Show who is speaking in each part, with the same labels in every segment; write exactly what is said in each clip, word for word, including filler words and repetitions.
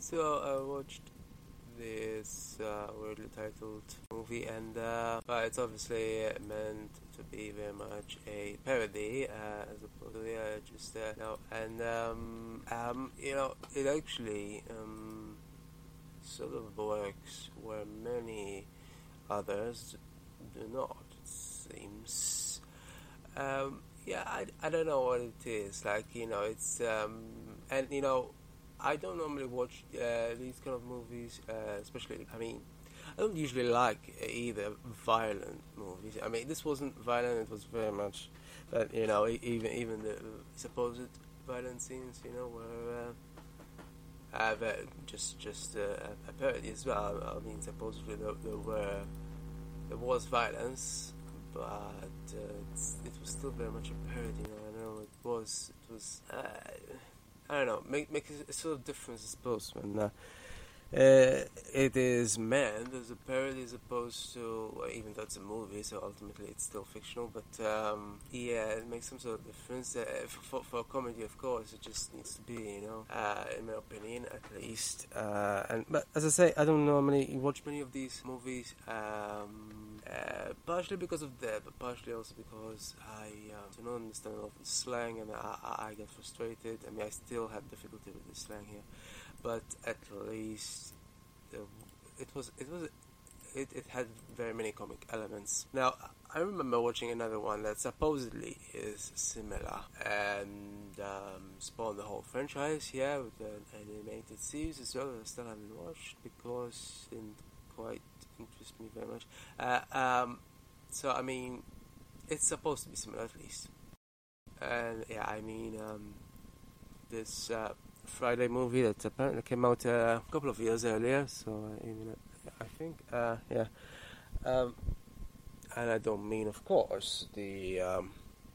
Speaker 1: So I watched this uh, weirdly titled movie, and uh, well, it's obviously meant to be very much a parody, uh, as opposed to yeah, just uh, no, and um, um, you know, it actually um, sort of works where many others do not. It seems. Um, yeah, I, I don't know what it is. Like, you know, it's, um, and, you know, I don't normally watch uh, these kind of movies, uh, especially, I mean, I don't usually like either violent movies. I mean, this wasn't violent, it was very much, but, you know, e- even even the supposed violent scenes, you know, were uh, uh, very- just just uh, a parody as well. I mean, supposedly there, there were, there was violence, but uh, it's, it was still very much a parody. You know, I know it was. It was. Uh, I don't know. Make make a sort of difference, I suppose, when uh, uh, it is meant as a parody as opposed to, well, even though it's a movie, so ultimately it's still fictional. But um, yeah, it makes some sort of difference. Uh, for for a comedy, of course, it just needs to be, you know, uh, in my opinion, at least. Uh, and but as I say, I don't normally watch many of these movies. Um, uh, partially because of that, but partially also because I um, do not understand a lot of the slang, and I, I, I get frustrated. I mean, I still have difficulty with the slang here, but at least uh, it was it was it, it had very many comic elements. Now, I remember watching another one that supposedly is similar and um, spawned the whole franchise. Yeah, with an animated series as well. I still haven't watched because it didn't quite interest me very much. Uh, um, so I mean, it's supposed to be similar at least. And yeah, I mean, um, this uh, Friday movie that apparently came out uh, a couple of years earlier. So uh, even uh, I think, uh, yeah. Um, and I don't mean, of course, the um,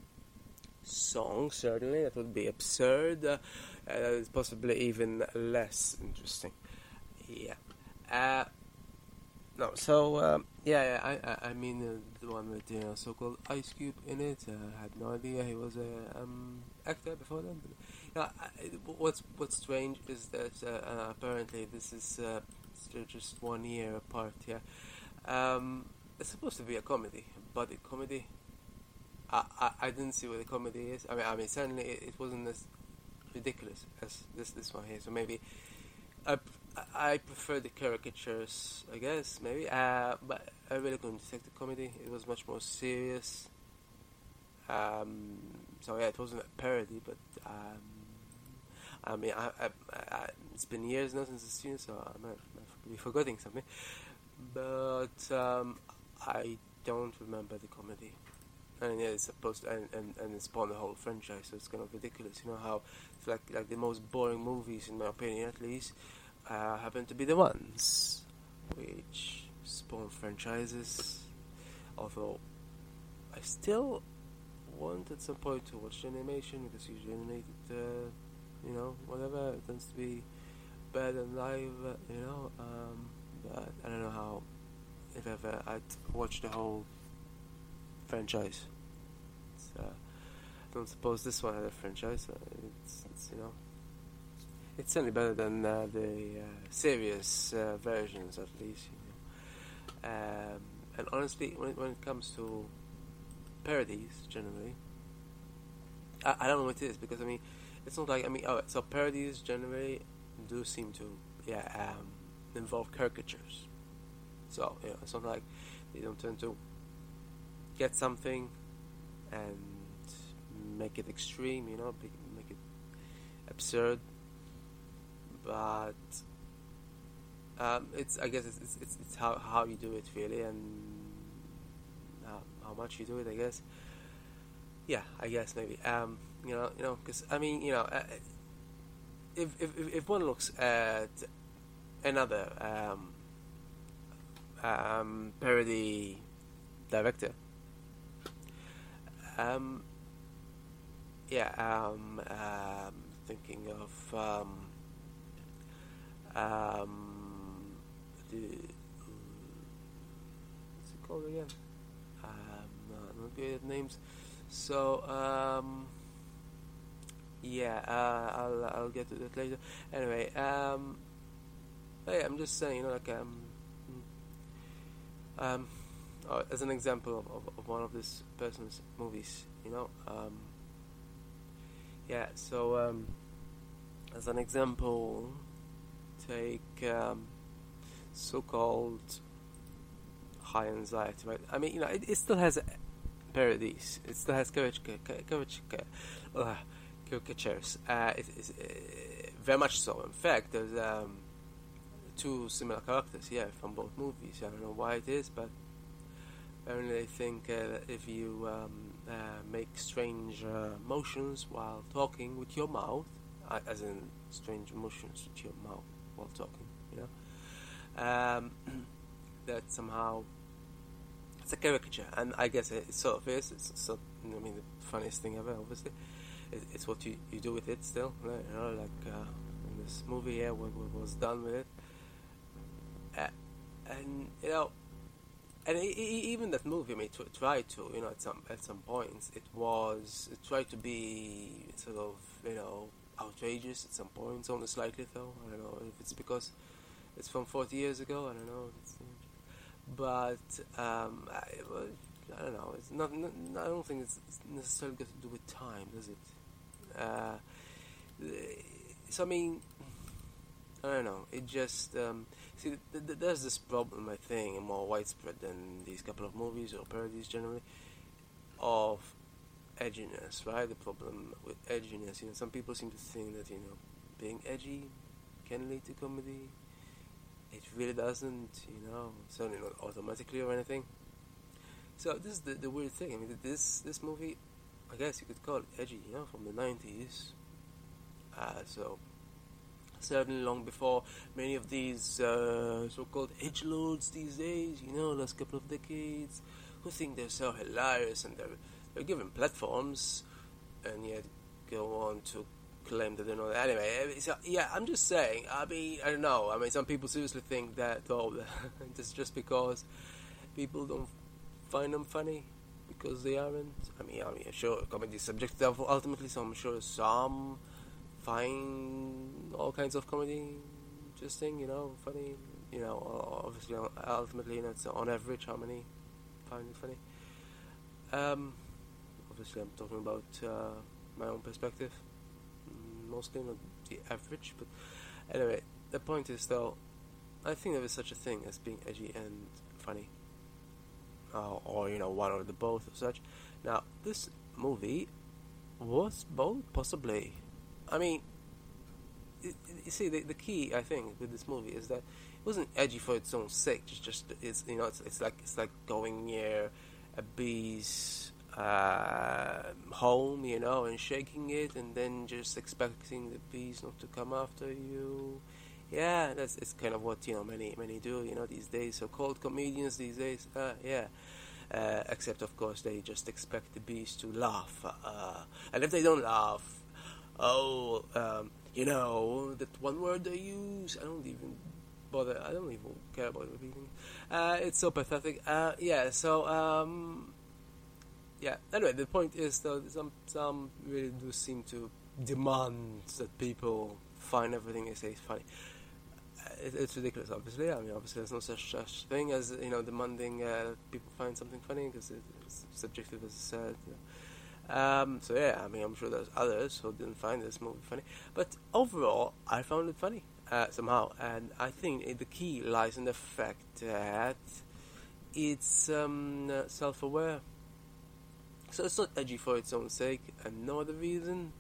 Speaker 1: song. Certainly, that would be absurd. Uh, uh, it's possibly even less interesting. Yeah. Uh, No, so um, yeah, yeah, I, I, I mean uh, the one with the you know, so-called Ice Cube in it. Uh, I had no idea he was a um, actor before then. But, you know, I, what's what's strange is that uh, uh, apparently this is uh, still just one year apart. Yeah, um, it's supposed to be a comedy, but a comedy. I, I, I didn't see what the comedy is. I mean, I mean certainly it, it wasn't as ridiculous as this this one here. So maybe I, I prefer the caricatures, I guess, maybe. Uh, but I really couldn't detect the comedy. It was much more serious. Um, so yeah, it wasn't a parody, but um, I mean, I, I, I, it's been years now since I've seen it, so I might, might be forgetting something. But um, I don't remember the comedy. And yeah, it's supposed to, and, and, and it spawned the whole franchise, so it's kind of ridiculous. You know how it's like like the most boring movies, in my opinion, at least, uh, happen to be the ones which spawn franchises. Although I still want at some point to watch the animation, because usually animated, uh, you know, whatever, it tends to be better than live, uh, you know. Um, but I don't know how, if ever I'd watch the whole franchise. It's, uh, I don't suppose this one had a franchise. Uh, it's, it's, you know, it's certainly better than uh, the uh, serious uh, versions, at least. You know. Um, and honestly, when it, when it comes to parodies, generally, I, I don't know what it is, because I mean, it's not like I mean, oh, so parodies generally do seem to, yeah, um, involve caricatures. So you know, it's not like they don't tend to get something and make it extreme, you know, make it absurd. But um, it's I guess it's it's, it's, it's how, how you do it really, and how, how much you do it, I guess. Yeah, I guess maybe. Um, you know, you know, because I mean, you know, uh, if if if one looks at another um, um, parody director, um, yeah, um, um, thinking of um, um, the, what's it called again? Um, not, not good at names. So um, yeah, uh, I'll I'll get to that later. Anyway, um, I'm just saying, you know, like um, um, uh, as an example of, of, of one of this person's movies, you know, um, yeah. So um, as an example, take um, so-called high anxiety, right? I mean, you know, it, it still has parodies. It still has caricature, caricature, uh, caricatures. Uh, it is uh, very much so. In fact, there's um, two similar characters here from both movies. I don't know why it is, but apparently they think uh, that if you um, uh, make strange uh, motions while talking with your mouth, uh, as in strange motions with your mouth while talking, you know, um, that somehow it's a caricature, and I guess it sort of is. It's so, I mean, the funniest thing ever, obviously. It, it's what you, you do with it still, right? You know, like uh, in this movie here, what, what was done with it. Uh, and, you know, and it, it, even that movie, I mean, it tried to, you know, at some at some points, it was, it tried to be sort of, you know, outrageous at some points, only slightly though. I don't know if it's because it's from forty years ago, I don't know. It's, but um, I, well, I don't know. It's not, not. I don't think it's necessarily got to do with time, does it? Uh, so I mean, I don't know. It just um, see. Th- th- there's this problem, I think, more widespread than these couple of movies or parodies generally, of edginess, right? The problem with edginess. You know, some people seem to think that, you know, being edgy can lead to comedy. It really doesn't, you know, certainly not automatically or anything. So this is the, the weird thing. I mean, this this movie, I guess you could call it edgy, you know, from the nineties. Uh, so certainly long before many of these uh, so-called edgelords these days, you know, last couple of decades, who think they're so hilarious and they're they're given platforms, and yet go on to claim that they're not. Anyway, so, yeah, I'm just saying. I mean, I don't know. I mean, some people seriously think that, oh, this is just because people don't find them funny because they aren't. I mean, I mean, sure, comedy is subjective ultimately, so I'm sure some find all kinds of comedy interesting, you know, funny. You know, obviously, ultimately, you know, it's on average how many find it funny. Um, obviously, I'm talking about uh, my own perspective. Mostly not the average, but anyway, the point is though, I think there is such a thing as being edgy and funny, uh, or you know, one or the both of such. Now, this movie was both, possibly. I mean, it, it, you see, the, the key I think with this movie is that it wasn't edgy for its own sake. It's just it's you know, it's it's like it's like going near a bee's Uh, home, you know, and shaking it, and then just expecting the bees not to come after you. Yeah, that's it's kind of what, you know, many many do, you know, these days. So-called comedians these days. Uh, yeah, uh, except of course they just expect the bees to laugh, uh, and if they don't laugh, oh, um, you know, that one word they use, I don't even bother. I don't even care about repeating. Uh, it's so pathetic. Uh, yeah. So. Um, Yeah. Anyway, the point is, though, some some really do seem to demand that people find everything they say is funny. Uh, it, it's ridiculous, obviously. I mean, obviously, there's no such, such thing as, you know, demanding uh, people find something funny, because it, it's subjective, as I said. You know. Um, so yeah, I mean, I'm sure there's others who didn't find this movie funny, but overall, I found it funny uh, somehow, and I think it, the key lies in the fact that it's um, uh, self-aware. So it's not edgy for its own sake, and no other reason.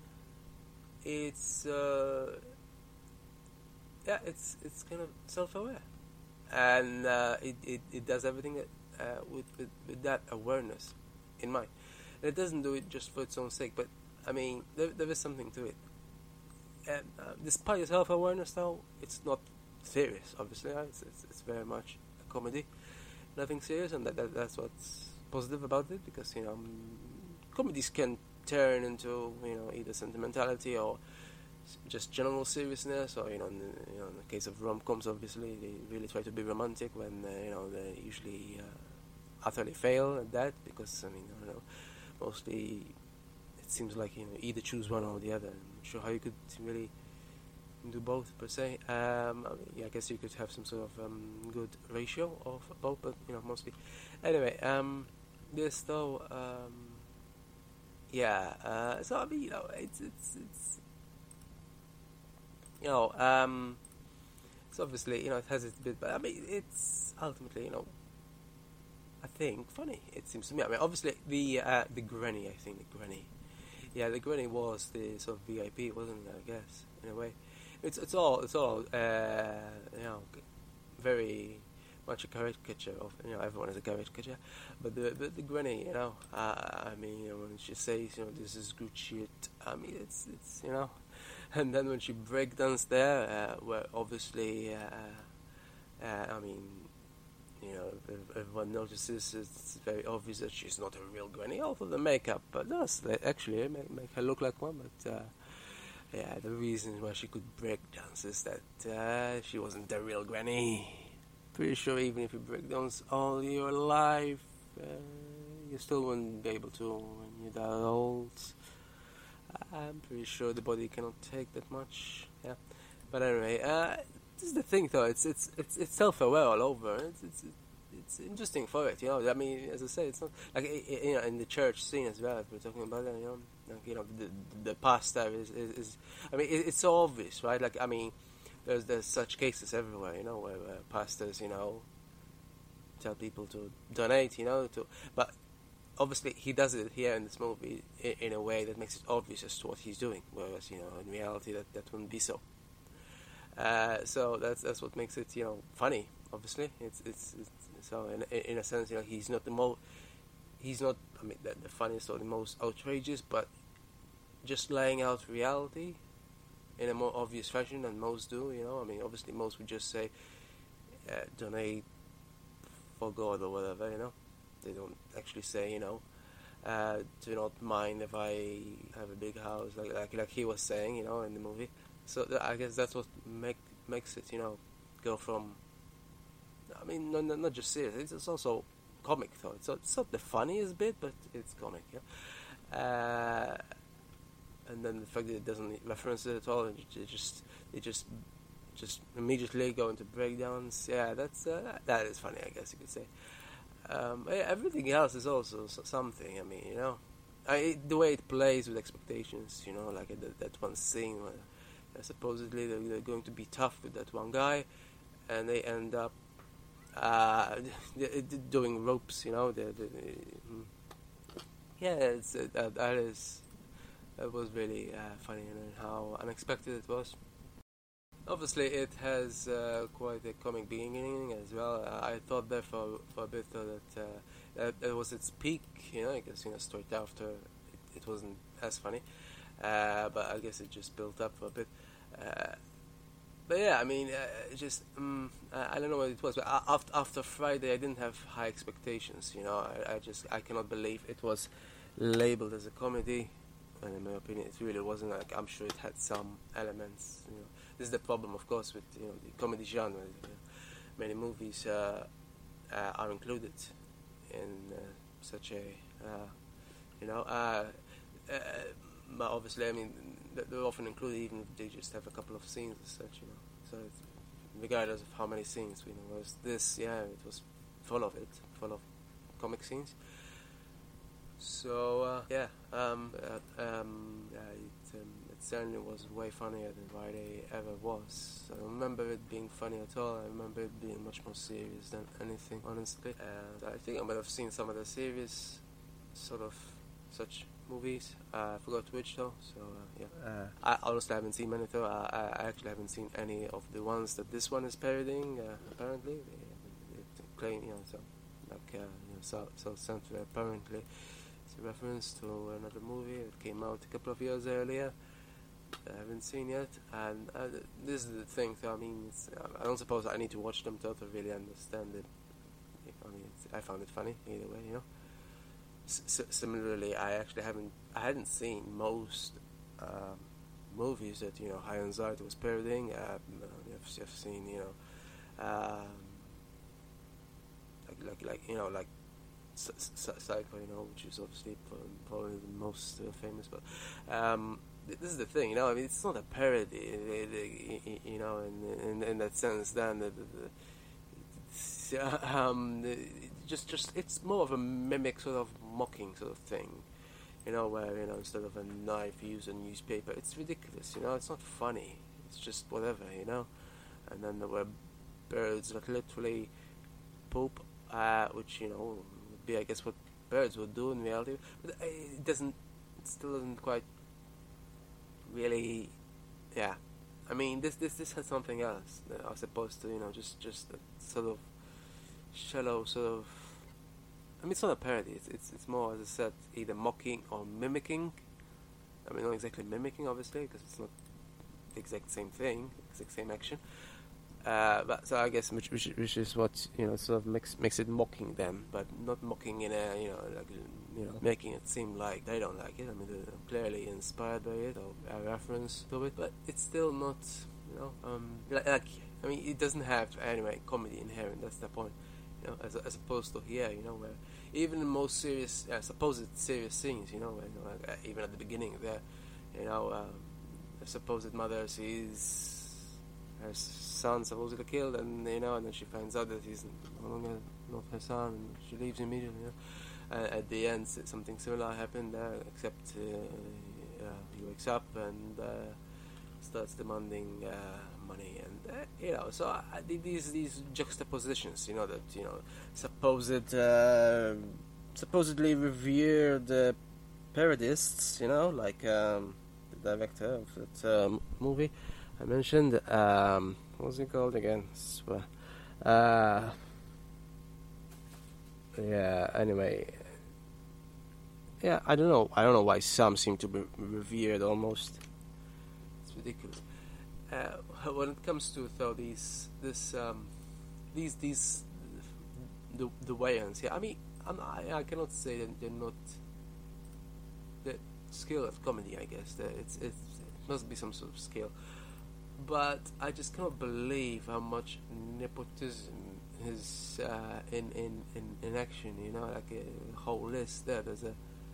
Speaker 1: It's uh, yeah, it's it's kind of self-aware, and uh, it, it it does everything that, uh, with, with with that awareness in mind. And it doesn't do it just for its own sake, but I mean, there there is something to it. And uh, despite its self-awareness, though, it's not serious. Obviously, right? it's, it's it's very much a comedy, nothing serious, and that, that that's what's positive about it, because, you know, comedies can turn into, you know, either sentimentality or just general seriousness, or, you know, in the, you know, in the case of rom-coms, obviously they really try to be romantic when uh, you know, they usually uh, utterly fail at that, because, I mean, I don't know, mostly it seems like, you know, either choose one or the other. I'm not sure how you could really do both per se. Um, I mean, yeah, I guess you could have some sort of um, good ratio of both, but you know, mostly. Anyway, um, this though, um, yeah. Uh, so I mean, you know, it's it's it's you know, um, it's obviously, you know, it has its bit, but I mean, it's ultimately, you know, I think funny. It seems to me. I mean, obviously the uh, the granny. I think the granny. Yeah, the granny was the sort of V I P, wasn't it? I guess in a way. It's it's all it's all uh, you know very much a caricature of, you know, everyone is a caricature, but the the, the granny, you know, uh, I mean, you know, when she says, you know, this is good shit, I mean, it's it's you know, and then when she breakdowns there, uh, where obviously, uh, uh, I mean, you know, if everyone notices, it's very obvious that she's not a real granny, although the makeup uh, does actually make, make her look like one, but. Uh, Yeah, the reason why she could break dance is that uh, she wasn't the real granny. Pretty sure even if you break dance all your life, uh, you still wouldn't be able to when you're that old. I'm pretty sure the body cannot take that much. Yeah, but anyway, uh, this is the thing though. It's it's it's it's self-aware all over. It's it's it's interesting for it. You know, I mean, as I say, it's not like, you know, in the church scene as well. If we're talking about that, you know. Like, you know, the the pastor is, is, is I mean, it, it's so obvious, right? Like, I mean, there's there's such cases everywhere, you know, where, where pastors, you know, tell people to donate, you know, to, but obviously he does it here in this movie in, in a way that makes it obvious as to what he's doing, whereas, you know, in reality that, that wouldn't be so. Uh, so that's that's what makes it, you know, funny. Obviously, it's it's, it's so in in a sense, you know, he's not the most. He's not, I mean, the, the funniest or the most outrageous, but just laying out reality in a more obvious fashion than most do, you know. I mean, obviously most would just say, uh, donate for God or whatever, you know. They don't actually say, you know, uh, do not mind if I have a big house, like like like he was saying, you know, in the movie. So th- I guess that's what make makes it, you know, go from. I mean, no, no, not just serious. It's, it's also comic though. It's, it's not the funniest bit, but it's comic. Yeah. Uh, and then the fact that it doesn't reference it at all, and it just it just just immediately go into breakdowns. Yeah, that's uh, that is funny, I guess you could say. Um, yeah, everything else is also something. I mean, you know, I, it, the way it plays with expectations. You know, like uh, that, that one scene where uh, supposedly they're, they're going to be tough with that one guy, and they end up uh, doing ropes. You know, the, the, the, yeah, it's, uh, that, that is that was really uh, funny, and how unexpected it was. Obviously, it has uh, quite a comic beginning as well. Uh, I thought there for, for a bit though that uh, that, that was its peak, you know, because, you know, straight after it, it wasn't as funny, uh, but I guess it just built up for a bit. Uh, but yeah, I mean, uh, it just um, I, I don't know what it was, but after after Friday, I didn't have high expectations. You know, I, I just I cannot believe it was labeled as a comedy. And in my opinion, it really wasn't. Like, I'm sure it had some elements. You know, this is the problem, of course, with, you know, the comedy genre. You know, many movies uh, uh, are included in uh, such a, uh, you know, uh, uh, but obviously, I mean, they're often included even if they just have a couple of scenes as such. You know, so it's, regardless of how many scenes, you know, whereas this, yeah, it was full of it, full of comic scenes. So uh, yeah, um, uh, um, yeah, it, um, it certainly was way funnier than Friday ever was. I don't remember it being funny at all. I remember it being much more serious than anything, honestly. And I think I might have seen some of the serious sort of such movies. Uh, I forgot which though. So uh, yeah, uh, I honestly haven't seen many though. I, I actually haven't seen any of the ones that this one is parodying. Uh, apparently, they, they claim, you know, so like uh, you know, so so Central apparently. It's a reference to another movie that came out a couple of years earlier that I haven't seen yet, and uh, this is the thing. So I mean, it's, I don't suppose I need to watch them to, to really understand it. I mean, it's, I found it funny either way, you know. S- similarly, I actually haven't, I hadn't seen most um, movies that, you know, High Anxiety was parodying. Uh, I've, I've seen, you know, um, like, like, like, you know, like. Psycho, you know, which is obviously probably the most uh, famous, but um, this is the thing, you know. I mean, it's not a parody, you know, in in, in that sense. Then the, the, the um, just just it's more of a mimic, sort of mocking sort of thing, you know, where you know instead of a knife, you use a newspaper. It's ridiculous, you know. It's not funny. It's just whatever, you know. And then there were birds that literally poop, uh, which you know would be, I guess, what birds would do in reality. But it doesn't. It still doesn't quite really, yeah. I mean, this this this has something else uh, as opposed to you know just just a sort of shallow sort of. I mean, it's not a parody. It's it's it's more, as I said, either mocking or mimicking. I mean, not exactly mimicking, obviously, because it's not the exact same thing, exact same action. Uh, but so I guess which, which which is what you know sort of makes makes it mocking them, but not mocking in a you know like you know making it seem like they don't like it. I mean they're clearly inspired by it or a reference to it, but it's still not you know um like, like I mean it doesn't have anyway comedy inherent. That's the point, you know, as as opposed to here, you know, where even the most serious uh, supposed serious scenes, you know, where, you know like, uh, even at the beginning there, you know, um, the supposed mother sees her son supposedly killed, and you know, and then she finds out that he's no longer not her son, and she leaves immediately. You know? uh, at the end, something similar happened there, except uh, uh, he wakes up and uh, starts demanding uh, money, and uh, you know, so uh, these these juxtapositions, you know, that you know, supposed uh, supposedly revered uh, parodists, you know, like um, the director of that um, movie I mentioned, um, what was it called again? Uh, yeah, anyway. Yeah, I don't know. I don't know why some seem to be revered almost. It's ridiculous. Uh, when it comes to though these, this, um, these, these, the the Wayans. Yeah, I mean, I'm, I I cannot say that they're not. The skill of comedy, I guess. It's it's it must be some sort of skill. But I just cannot believe how much nepotism is uh, in, in, in, in action. You know, like a whole list there. There's a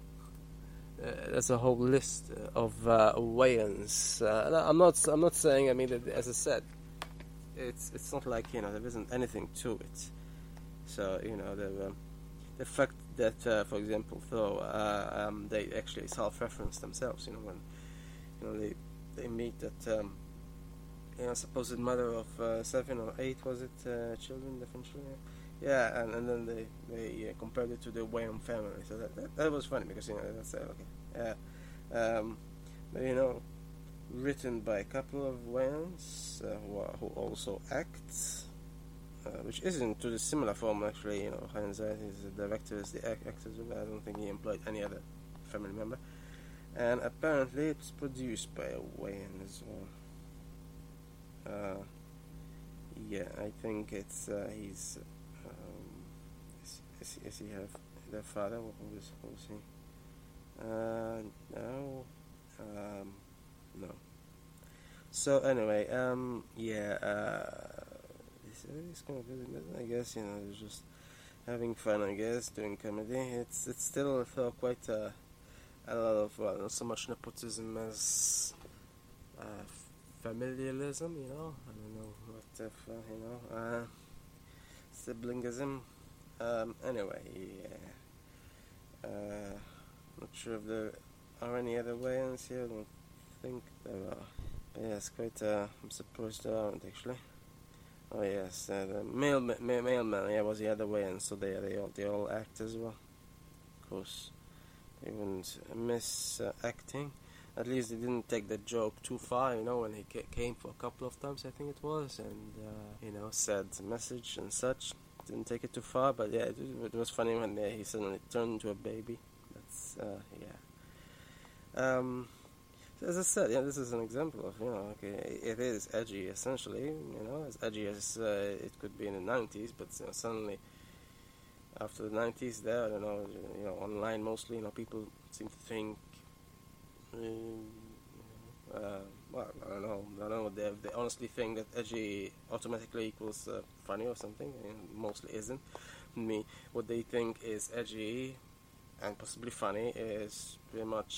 Speaker 1: uh, there's a whole list of uh, Wayans. Uh, I'm not I'm not saying. I mean, that, as I said, it's it's not like you know there isn't anything to it. So you know the um, the fact that, uh, for example, though uh, um, they actually self-reference themselves. You know when you know they they meet that. Um, You know, supposed mother of uh, seven or eight, was it, uh, children, different children? Yeah, and, and then they, they uh, compared it to the Wayans family. So that, that, that was funny because, you know, that's, uh, okay. Yeah. Um, but, you know, written by a couple of Wayans uh, who, are, who also act, uh, which isn't to the similar form, actually. You know, Heinz is the director, is the act- actor. I don't think he employed any other family member. And apparently it's produced by a Wayan as well. Uh, yeah, I think it's uh, he's. Um, is, is, is he have their father? Who is who is he? Uh, no, um, no. So anyway, um, yeah, uh, it's, it's kind of good, I guess. You know, it's just having fun. I guess doing comedy. It's it's still uh, quite a, a lot of well, not so much nepotism as. Uh, Familialism, you know, I don't know what if, uh, you know, uh, siblingism, um, anyway, yeah, uh, not sure if there are any other Wayans here, I don't think there are, but yes, quite, uh, I'm surprised there aren't, actually. Oh yes, uh, the male, ma- ma- mailman, yeah, was the other Wayans, so they, they all, they all act as well, of course, they wouldn't miss uh, acting. At least they didn't take the joke too far, you know, when he ca- came for a couple of times, I think it was, and, uh, you know, said a message and such. Didn't take it too far, but yeah, it, it was funny when uh, he suddenly turned into a baby. That's, uh, yeah. Um, so as I said, yeah, this is an example of, you know, okay, it is edgy, essentially, you know, as edgy as uh, it could be in the nineties, but you know, suddenly, after the nineties there, I don't know, you know, online mostly, you know, people seem to think, Uh, well, I don't know. I don't know. They, they honestly think that edgy automatically equals uh, funny or something. And mostly isn't. Me, what they think is edgy and possibly funny is pretty much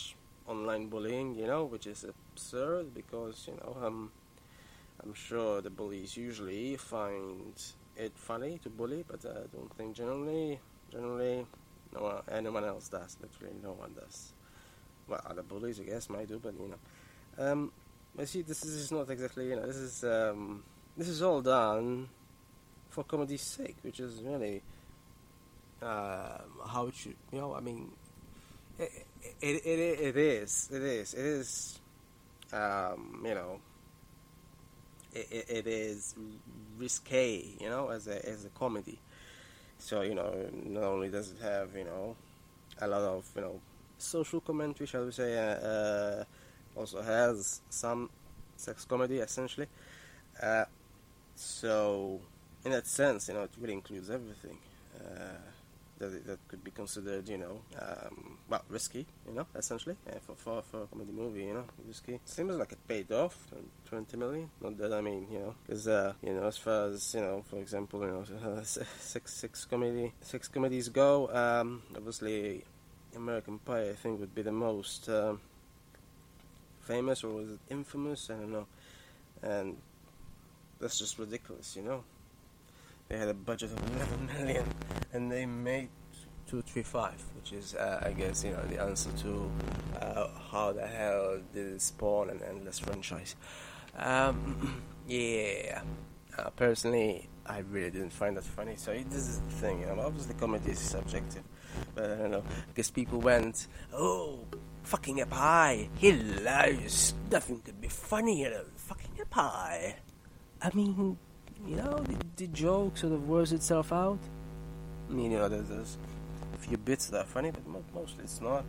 Speaker 1: online bullying, you know, which is absurd because, you know, um, I'm sure the bullies usually find it funny to bully, but I don't think generally, generally, no one, anyone else does. Literally, no one does. Well, other bullies, I guess, might do, but you know. Um, but see, this is not exactly, you know, this is um, this is all done for comedy's sake, which is really uh, how it should, you know. I mean, it it it, it is, it is, it is, um, you know. It, it, it is risque, you know, as a as a comedy. So you know, not only does it have you know a lot of you know social commentary, shall we say, uh, uh, also has some sex comedy essentially. Uh, so in that sense, you know, it really includes everything uh, that that could be considered, you know, um, well, risky, you know, essentially uh, for, for for a comedy movie, you know, risky. Seems like it paid off, twenty million. Not that I mean, you know, because uh, you know, as far as you know, for example, you know, uh, six six comedy six comedies go, um, obviously, American Pie, I think, would be the most um, famous, or was it infamous? I don't know, and that's just ridiculous, you know. They had a budget of eleven million, and they made two three five, which is, uh, I guess, you know, the answer to uh, how the hell did it spawn an endless franchise. Um, yeah, uh, personally, I really didn't find that funny. So this is the thing, you know. Obviously, comedy is subjective, but I don't know, because people went, "Oh, fucking a pie, hilarious! Nothing could be funnier than fucking a pie." I mean, you know, the, the joke sort of wears itself out. I mean, you know, there's, there's a few bits that are funny, but mo- mostly it's not.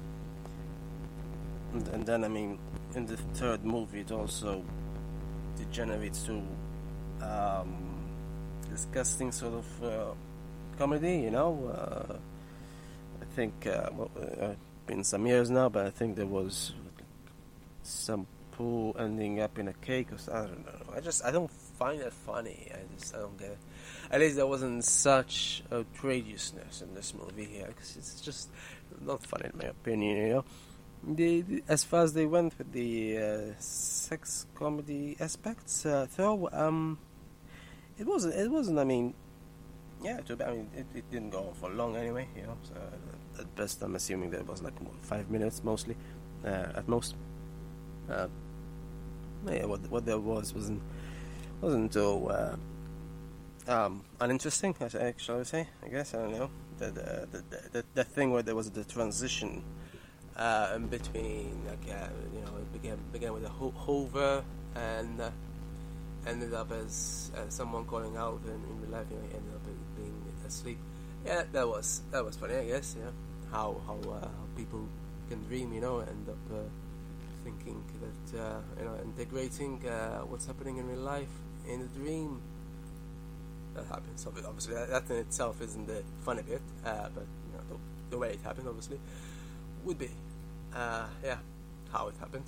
Speaker 1: And, and then, I mean, in the third movie, it also degenerates to um, disgusting sort of uh, comedy, you know. Uh, I think, uh, well, uh, been some years now, but I think there was some poo ending up in a cake or something. I don't know. I just, I don't find it funny. I just, I don't get it. At least there wasn't such outrageousness in this movie here, because it's just not funny in my opinion, you know. The, the, as far as they went with the uh, sex comedy aspects, uh, though, um, it wasn't, it wasn't, I mean, yeah, to, I mean, it, it didn't go on for long anyway, you know, so at best I'm assuming that it was like what, five minutes mostly, uh, at most. Uh, yeah, what what there was wasn't wasn't so uh, um, uninteresting, I shall I say? I guess I don't know. The the the, the, the thing where there was the transition uh, in between, like uh, you know, it began began with a ho- hover and uh, ended up as uh, someone calling out, and in real life, you know, he ended up being asleep. Yeah, that was that was funny, I guess. Yeah, how how uh, people can dream, you know, end up. Uh, thinking that, uh, you know, integrating uh, what's happening in real life in a dream. That happens. So obviously, that, that in itself isn't the funny bit, uh, but you know, the, the way it happened, obviously, would be, uh, yeah, how it happened.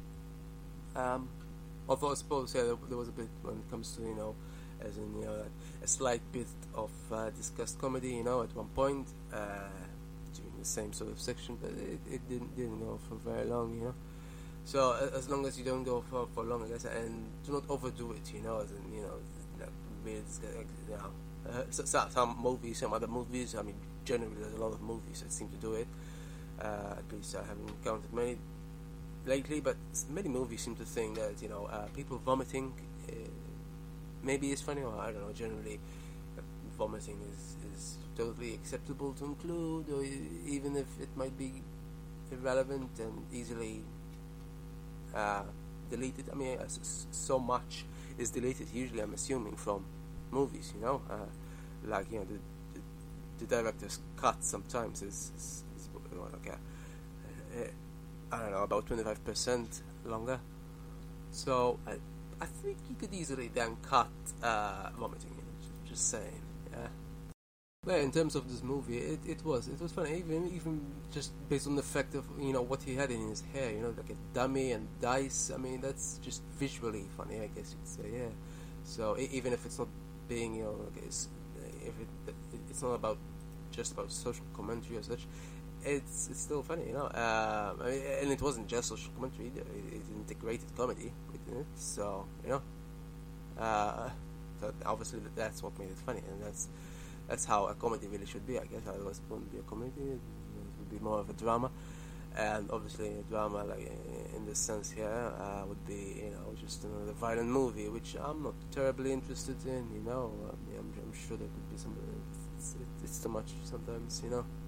Speaker 1: Um, although I suppose, yeah, there, there was a bit when it comes to, you know, as in, you know, a slight bit of uh, discussed comedy, you know, at one point, uh, during the same sort of section, but it, it didn't didn't go for very long, you know. So as long as you don't go for, for long, I guess, and do not overdo it, you know, as in, you know, like, really, you know, uh, so, so, some movies, some other movies, I mean, generally there's a lot of movies that seem to do it, uh, at least I haven't encountered many lately, but many movies seem to think that, you know, uh, people vomiting uh, maybe is funny, or I don't know, generally uh, vomiting is, is totally acceptable to include, or even if it might be irrelevant and easily Uh, deleted. I mean, uh, so much is deleted. Usually, I'm assuming from movies. You know, uh, like you know, the, the, the director's cut sometimes is, is, is like a, uh, I don't know, about twenty-five percent longer. So I, I think you could easily then cut uh, vomiting. You know, just saying. Yeah. But in terms of this movie, it, it was it was funny, even even just based on the fact of, you know, what he had in his hair, you know, like a dummy and dice. I mean, that's just visually funny, I guess you'd say, yeah. So even if it's not being, you know, like it's, if it it's not about just about social commentary or such, it's it's still funny, you know. Um, I mean, and it wasn't just social commentary; it, it integrated comedy within it. So you know, uh, so obviously that's what made it funny, and that's that's how a comedy really should be. I guess otherwise it wouldn't be a comedy; it would be more of a drama. And obviously, a drama, like in this sense here, uh, would be you know just another violent movie, which I'm not terribly interested in. You know, I mean, I'm, I'm sure there could be some. It's, it's, it's too much sometimes, you know.